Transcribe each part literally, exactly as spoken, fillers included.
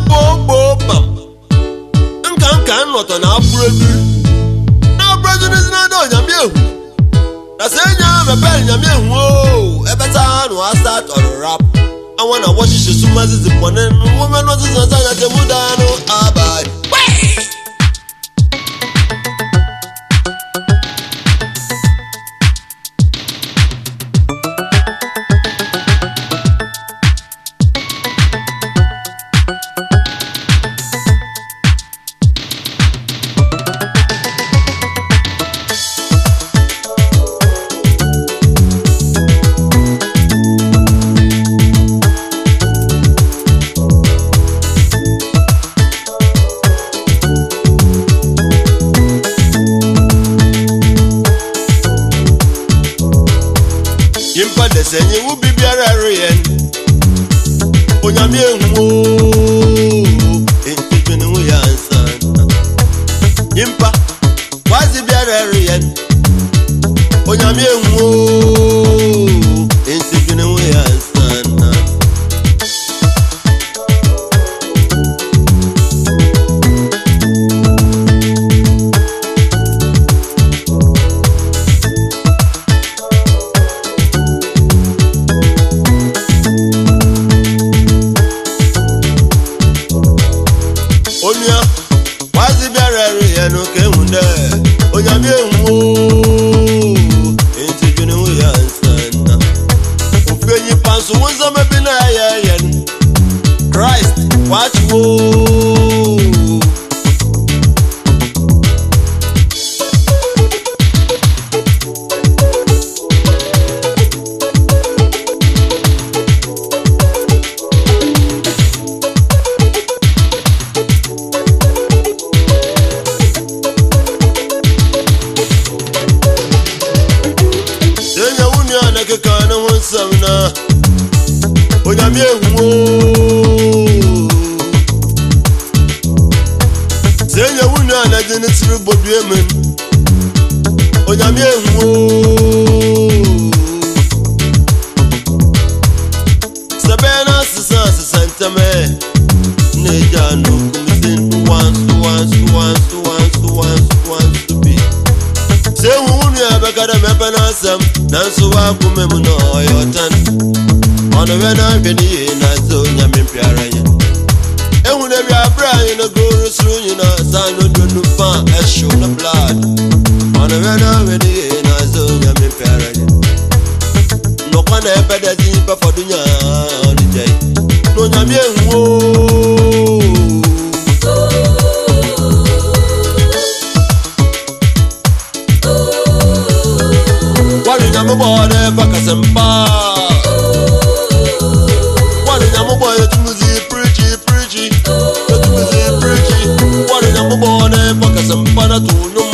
bo bo bam. Nkan kan not on Afro. Now Brazil is not on Yamie. That's a young rebel Yamie. Whoa, every time I start on a rap. I wanna watch you so much as the one and woman was the son of the Mudano. Ah, bye. Yimpa de senye wo bibiara reyen Onyame ehwo entwene wo yansa Yimpa wazi biara reyen Onyame ehwo entwene wo yansa Onya wazi biara reyen ke hunde Onyame ehwo entwene wo yansa Ofenyi panso wonza mebina yayen Christ watch wo Kana wonsamna Onyame ehwo Senya wunu anadene tiri boduemen Onyame ehwo Sabena sisa sisantame Nejano kumisin once once once once once once to be Say wunu abakada mepanasam Nanso wa kumemu no yotan Ono wena beni na zo nyame piara ye Ehu na bi abra ye no guru sru nyina sano donu fa esho na blood Ono wena beni na zo nyame piara ye No kwana epeda zin pa fodunya oni jai No nyame ehwo I'm a boy, back as a bar. What is I'm a boy to music, preachy, preachy, to music, preachy. What is I'm a boy, back as a panatuno.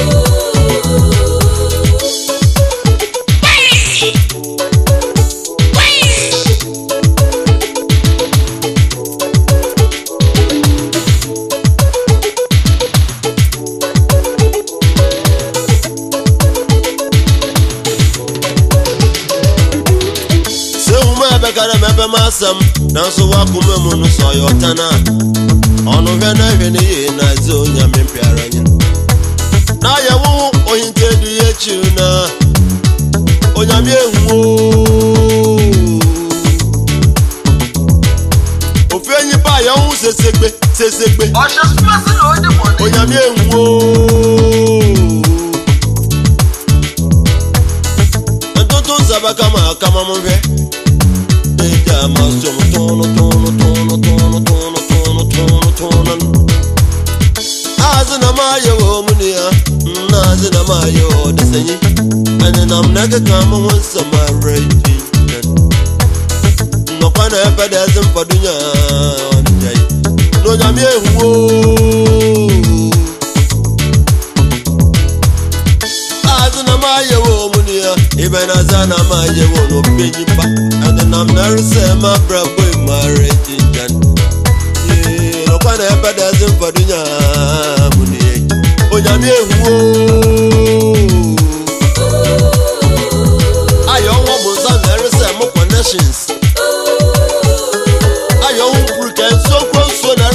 Bekara mebe masam Nanso wakume munu so yotana Ono vena veni na zo nyame mpiara nyin Na ya wu ohinte du yechu na Onyame ehwo Ofenyi pa ya wu sesegbe sesegbe Osho spasi no odi mo Onyame ehwo Ntonto zabaka ma kama mwe Tono, tono, tono, tono, tono, tono, tono, tono. Azina mayo munia, azina mayo desenyi. And then I'm not a come on some raging. No one ever doesn't for dunya on the day. No jamie woo. Azina mayo munia, even azana mayo no penny back. And then I'm not saying my brother marriage in Jan. Yeah, no one ever doesn't for the Yamuni. Oh, Yamie, whoa. I almost on there is some connections. I own Brook and so close when I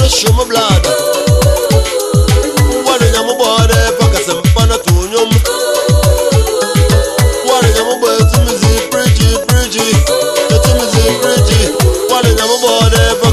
forever.